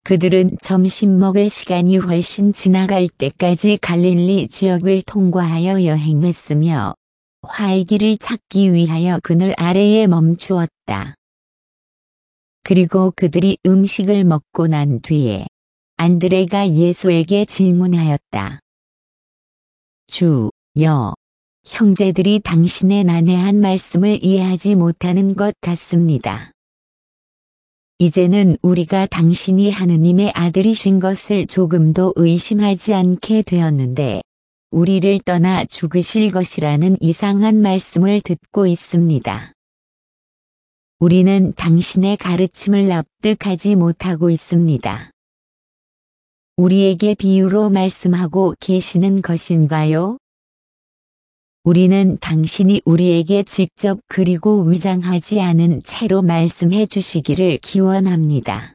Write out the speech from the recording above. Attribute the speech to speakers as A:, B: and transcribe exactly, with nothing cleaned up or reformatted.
A: 그들은 점심 먹을 시간이 훨씬 지나갈 때까지 갈릴리 지역을 통과하여 여행했으며 활기를 찾기 위하여 그늘 아래에 멈추었다. 그리고 그들이 음식을 먹고 난 뒤에 안드레가 예수에게 질문하였다. 주여, 형제들이 당신의 난해한 말씀을 이해하지 못하는 것 같습니다. 이제는 우리가 당신이 하느님의 아들이신 것을 조금도 의심하지 않게 되었는데 우리를 떠나 죽으실 것이라는 이상한 말씀을 듣고 있습니다. 우리는 당신의 가르침을 납득하지 못하고 있습니다. 우리에게 비유로 말씀하고 계시는 것인가요? 우리는 당신이 우리에게 직접 그리고 위장하지 않은 채로 말씀해 주시기를 기원합니다.